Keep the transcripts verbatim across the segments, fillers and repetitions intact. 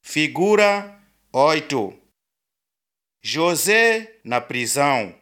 Figura oito. José na prisão.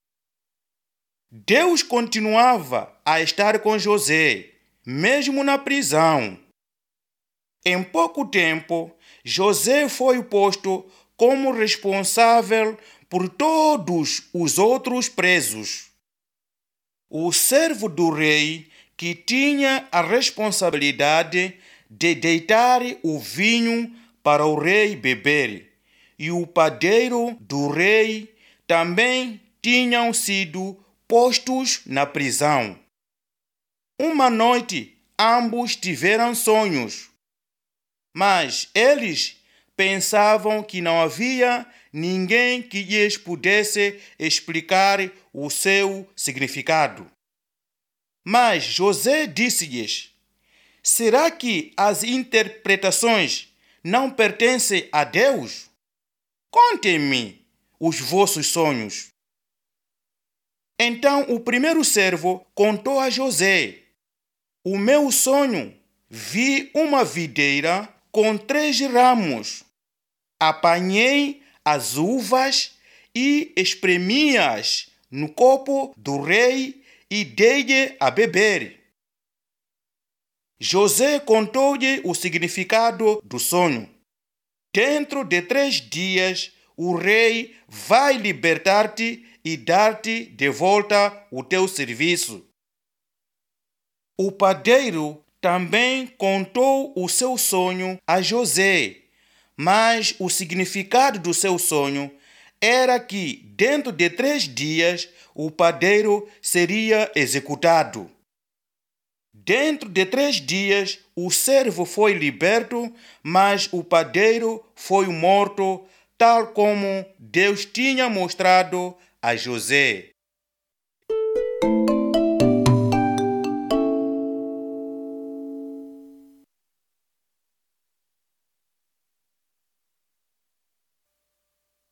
Deus continuava a estar com José, mesmo na prisão. Em pouco tempo, José foi posto como responsável por todos os outros presos. O servo do rei, que tinha a responsabilidade de deitar o vinho para o rei beber, e o padeiro do rei também tinham sido postos na prisão. Uma noite, ambos tiveram sonhos, mas eles pensavam que não havia ninguém que lhes pudesse explicar o seu significado. Mas José disse-lhes: será que as interpretações não pertencem a Deus? Contem-me os vossos sonhos. Então o primeiro servo contou a José: o meu sonho, vi uma videira com três ramos. Apanhei as uvas e espremi-as no copo do rei e dei-lhe a beber. José contou-lhe o significado do sonho. Dentro de três dias, o rei vai libertar-te e dar-te de volta o teu serviço. O padeiro também contou o seu sonho a José, mas o significado do seu sonho era que dentro de três dias o padeiro seria executado. Dentro de três dias o servo foi liberto, mas o padeiro foi morto, tal como Deus tinha mostrado a José.